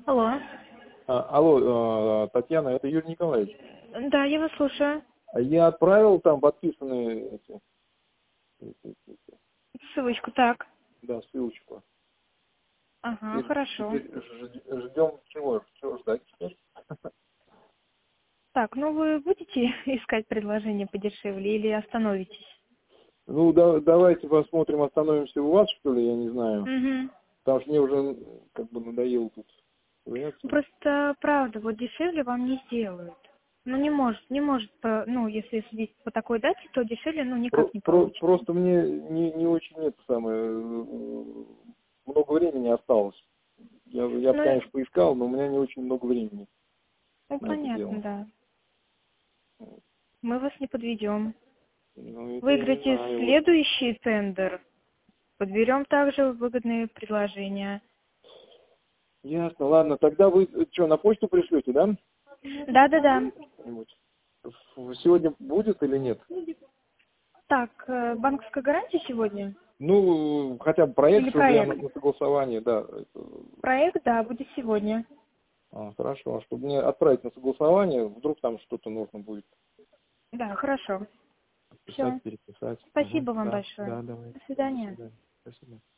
Алло. Алло, Татьяна, это Юрий Николаевич. Да, я вас слушаю. Я отправил там подписанные Ссылочку, так. да, ссылочку. Ага, Теперь, хорошо. ждем чего? Чего ждать теперь? Так, ну вы будете искать предложение подешевле или остановитесь? Ну, давайте посмотрим, остановимся у вас, что ли, я не знаю. Угу. Потому что мне уже как бы надоело тут ковыряться. Просто, правда, вот дешевле вам не сделают. Ну, не может, ну, если судить по такой дате, то дешевле, ну, никак не получится. Просто мне не очень это самое, много времени осталось. Я бы, Ну, конечно, поискал, но у меня не очень много времени на это понятно, дело. да. Мы вас не подведем. Ну, это я не Выиграете знаю. Вот. следующий тендер. Подберем также выгодные предложения. Ясно, ладно. Тогда вы что, на почту пришлете, да? Да. Что-нибудь? Сегодня будет или нет? Так, банковская гарантия сегодня? Ну, хотя бы проект, Или чтобы я проект? на согласование, да. Проект, да, будет сегодня. Хорошо. Чтобы мне отправить на согласование, вдруг там что-то нужно будет Да, хорошо. писать, Все. переписать. Спасибо вам Да, большое. давай. До До свидания. свидания. Спасибо.